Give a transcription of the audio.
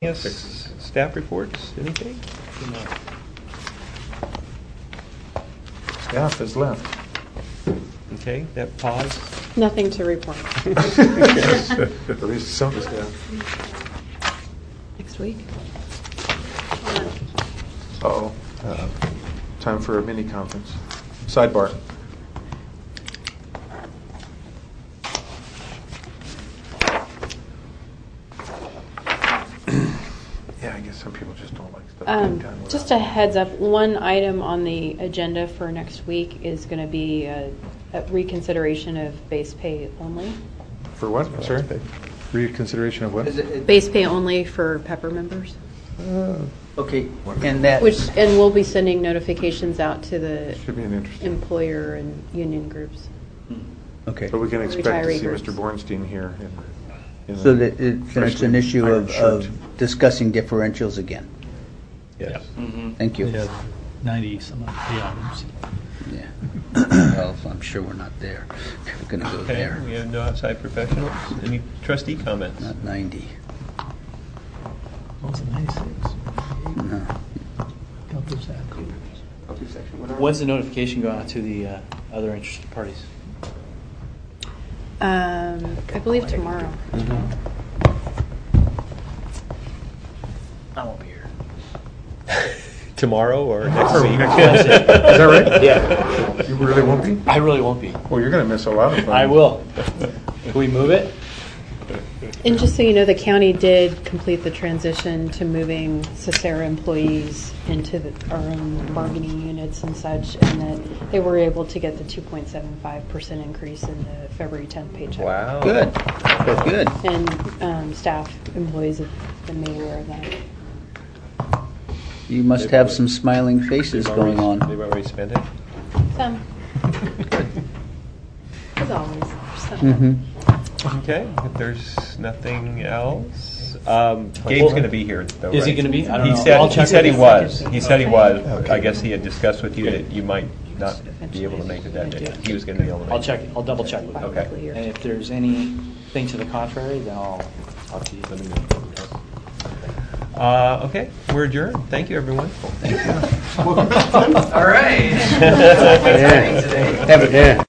Yes, staff reports, anything? Staff has left. Okay, that pause. Nothing to report. At least some of the staff. Next week. Uh-oh. Time for a mini conference. Sidebar. Yeah, I guess some people just don't like stuff getting done without- Just a heads up, one item on the agenda for next week is going to be a reconsideration of base pay only. For what? I'm sorry? Reconsideration of what? Base pay only for Pepper members. Okay, and that, And we'll be sending notifications out to the Should be an interesting. employer and union groups. okay. But we can expect to Retiree see groups. Mr. Bornstein here. In So that then it's freshly an issue ironed of shirt. discussing differentials again. Yes. Thank you. We have 90 some of the items. Yeah. Well, I'm sure we're not there. We're going to go Okay, there. we have no outside professionals. Any trustee comments? Not 90. What was it, 96? No. Don't lose that. When's the notification go out to the other interested parties? I believe tomorrow. I won't be here. Tomorrow or next week? Is that right? Yeah, You really won't be? I really won't be. Well, you're going to miss a lot of fun. I will. Can we move it? And just so you know, the county did complete the transition to moving Cicera employees into our own bargaining units and such, and that they were able to get the 2.75% increase in the February 10th paycheck. Wow. Good. Good. And staff employees have been made aware of that. You must have some smiling faces going on. They've already spent it? Some. As always. Some. Mm-hmm. Okay, if there's nothing else. Gabe's going to be here, though, Is he right? gonna be? I don't He know. said, I'll he check said he with was. him. He said he was. Okay. I guess he had discussed with you that you might not be able to make it that day. He was going to be able to make it. I'll check. I'll double check with him. Okay. And if there's anything to the contrary, then I'll talk to you. Okay, we're adjourned. Thank you, everyone. All right. That's exciting today. Have it.